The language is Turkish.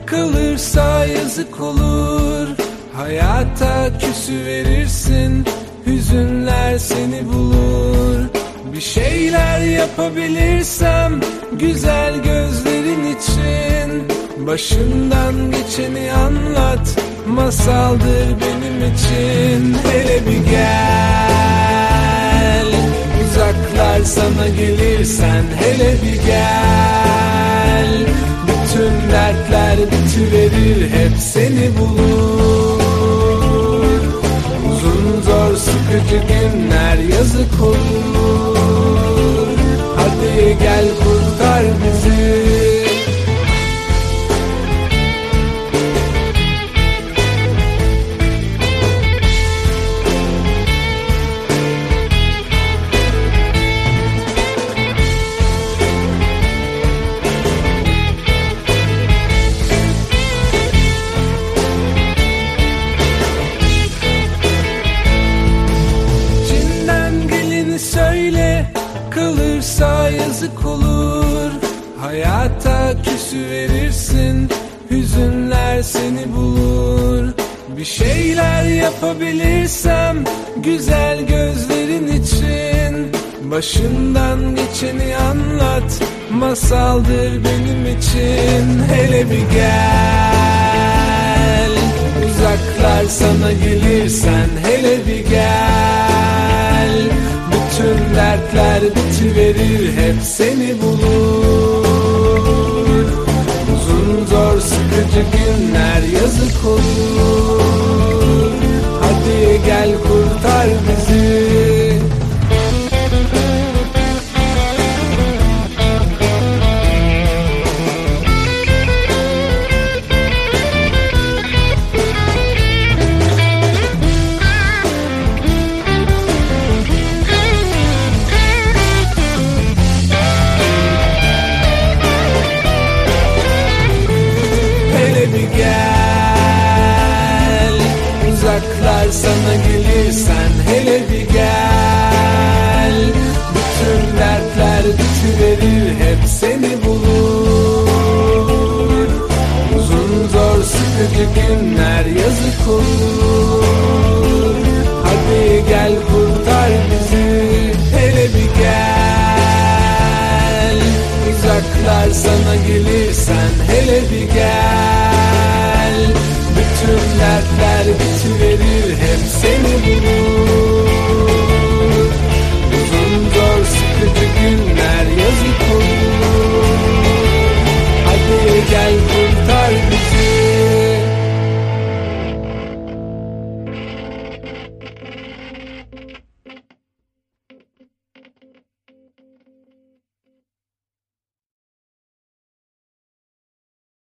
kalırsa yazık olur. Hayata küsü verirsin, hüzünler seni bulur. Bir şeyler yapabilirsem güzel gözlerin için, başından geçeni anlat, masaldır benim için. Hele bir gel, uzaklar sana gelirsen hele bir gel. Bütün dertler bitiverir, hep seni bulur. Uzun zor sıkıcı günler yazık olur. Hadi gel kurtar bizi. Söyle, kalırsa yazık olur. Hayata küsü verirsin, hüzünler seni bulur. Bir şeyler yapabilirsem güzel gözlerin için, başından geçeni anlat, masaldır benim için. Hele bir gel, uzaklar sana gelirsen hele bir gel. Bütün dertler bitiverir, hep seni bulur.